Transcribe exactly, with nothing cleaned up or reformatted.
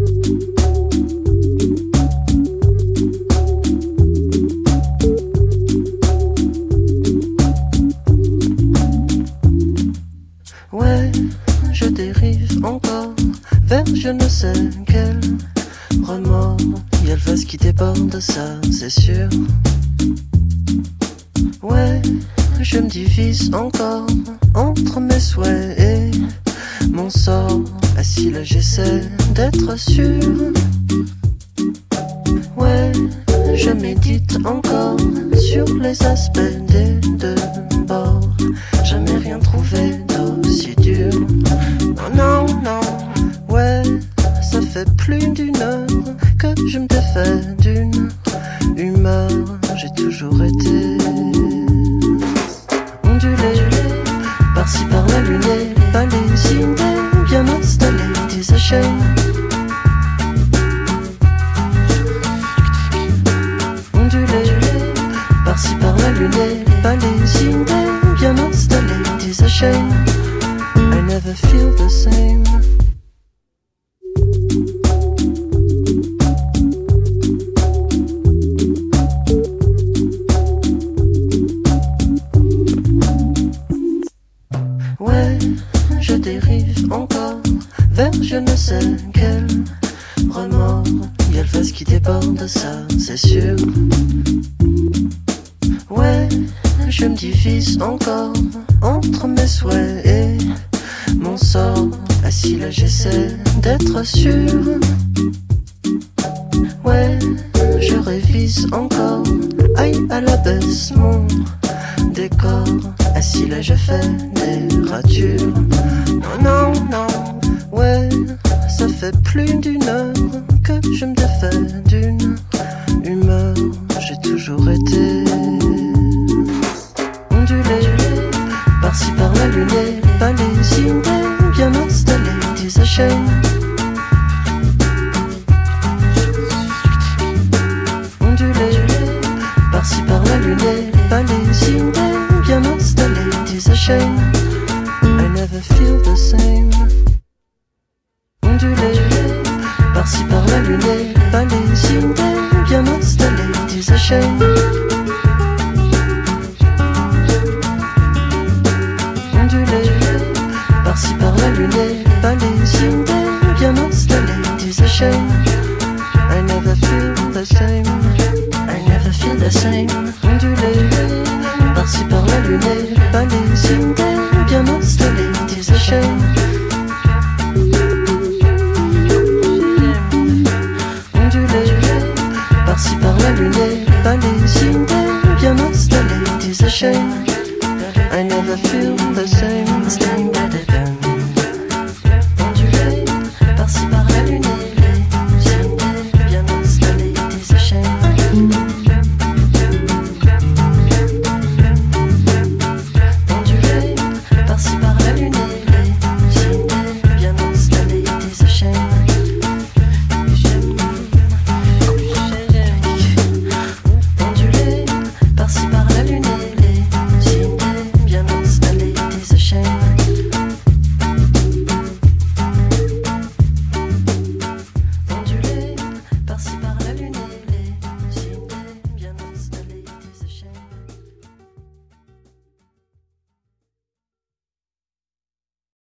Ouais, je dérive encore vers je ne sais quel remords. Y'a le vase qui déborde, ça c'est sûr. Ouais, je me divise encore entre mes souhaits et mon sort. Assis là j'essaie d'être sûr. Ouais, je médite encore sur les aspects des deux bords. Jamais rien trouvé d'aussi dur. Non, non, non, ouais, ça fait plus d'une heure que je me défais d'une humeur. J'ai toujours été ondulé, par-ci par-là luné, pas les idées bien installées, désachées. Ondulé, par-ci par-là luné, pas les idées bien installées, désachées. I never feel the same. Ouais, je dérive encore vers je ne sais quel remords. Y'a le vase qui déborde, ça c'est sûr. Ouais, je me divise encore entre mes souhaits et mon sort. Assis là j'essaie d'être sûr. Ouais, je révise encore, aïe à la baisse mon décor. Assis là je fais des ratures. Non, non, non, ouais, ça fait plus d'une heure que je me défais d'une humeur. J'ai toujours été ondulé, par-ci par-là luné, pas les idées bien installées, désachées. Ondulé, par-ci par-là luné, pas les idées bien installées, désachées. I never feel the same. Ondulé, par-ci par-là luné, pas les idées bien installées, désachées. Ondulé, par-ci par-là luné, pas les idées bien installées, désachées. I never feel the same. I never feel the same. Ondulé, par-ci par-là luné, pas les idées bien installées, désachées. Ondulé, par-ci par-là luné, pas les idées bien installées, désachées. I never feel the same.